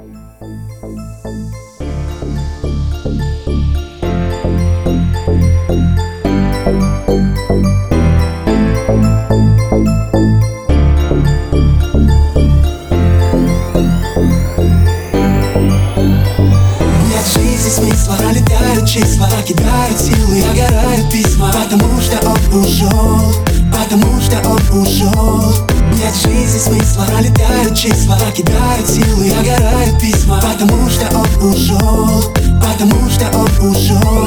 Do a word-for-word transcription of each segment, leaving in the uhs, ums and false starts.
Смысла пролетают числа, кидают силы, огорают письма. Потому что он ушел, потому что он ушел. Нет в жизни смысла, пролетают числа, кидают силы, огорают письма. Потому что он ушел, потому что он ушел.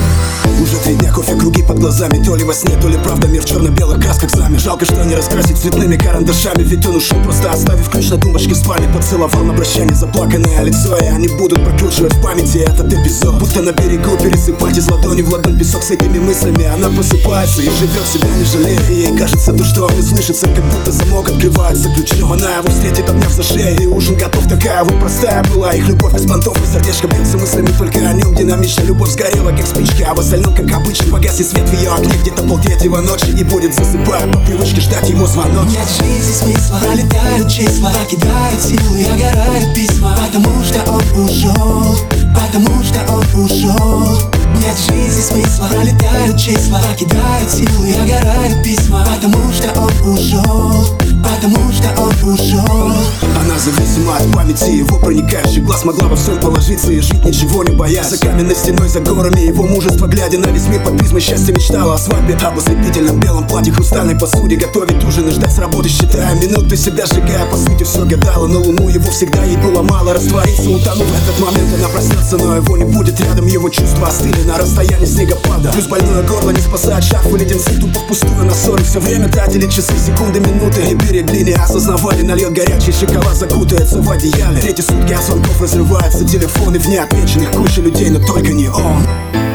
Уже три дня кофе, круги под глазами. То ли во сне, то ли правда, мир в черно-белых красках знамя. Жалко, что не раскрасить цветными карандашами. Ведь он ушел, просто оставив ключ на тумбочке спальни. Поцеловал на прощание заплаканное лицо, и они будут прокручивать в памяти этот эпизод. Будто на берегу пересыпать из ладони в ладонь песок. С этими мыслями она просыпается и живет себя не жалея. И ей кажется то, что он услышится, как будто замок открывается ключом. Она его встретит, обняв за шею, и ужин готов. Такая вот простая была их любовь без понтов. И сердечко бьется мыслями только о нем. Динамичная любовь сгорела, как спичка, а в остальном, как обычно, погаснет свет в ее окне. Где-то полтретьего ночи и будет, засыпая по привычке, ждать его звонок. Нет в жизни смысла, пролетают числа, кидают силы, огорают письма. Потому что он ушел, потому что он ушел. Нет в жизни смысла, пролетают числа, кидают силы, огорают письма. Потому что он ушел, потому что он ушел. Она зависима от памяти его проникающих глаз. Могла во всем положиться и жить, ничего не боясь. За каменной стеной, за горами его мужество, глядя на весь мир под призмой счастья, мечтала о свадьбе. Об ослепительном белом платье, хрустальной посуде, готовить ужин и ждать с работы, считая минуты, себя сжигая. По сути все гадала на луну, его всегда ей было мало. Раствориться, утонув в этот момент, она проснется, но его не будет рядом. Его чувства остыли на расстоянии снегопада. Плюс больное горло не спасает шарф и леденцы. Тупо впустую на ссоры все время тратили часы, секунды, минуты. И берегли, не осознавали, нальет горячий шоколад, закутается в одеяле. Третьи сутки, а звонков разрываются телефоны. В неотвеченных куча людей, но только не он.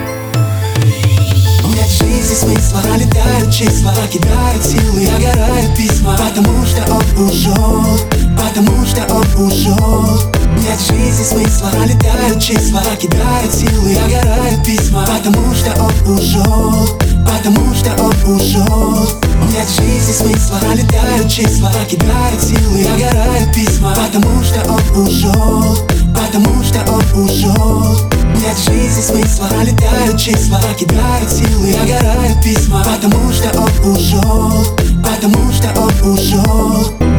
Нет в жизни смысла, пролетают числа, кидают силы, огорают письма. Потому что он ушел, потому что он ушел. Нет в жизни смысла, пролетают числа, кидают силы, огорают письма. Потому что он ушел, потому что он ушел. Нет в жизни смысла, пролетают числа, кидают силы, огорают письма. Потому что он ушел, потому что он ушел. Нет в жизни смысла, пролетают числа, кидают силы, огорают письма. Потому что он ушел, потому что он ушел.